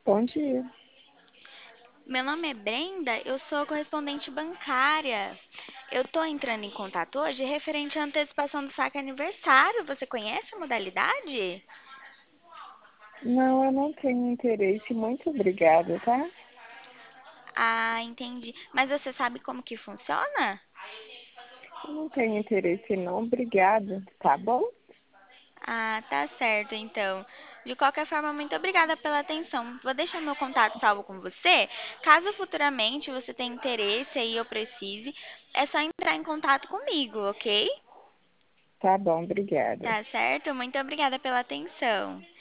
Bom dia. Meu nome é Brenda, eu sou correspondente bancária. Eu tô entrando em contato hoje referente à antecipação do saque aniversário. Você conhece a modalidade? Não, eu não tenho interesse. Muito obrigada, tá? Ah, entendi. Mas você sabe como que funciona? Eu não tenho interesse, não. Obrigada, tá bom? Ah, tá certo, então. De qualquer forma, muito obrigada pela atenção. Vou deixar meu contato salvo com você. Caso futuramente você tenha interesse e eu precise, é só entrar em contato comigo, ok? Tá bom, obrigada. Tá certo? Muito obrigada pela atenção.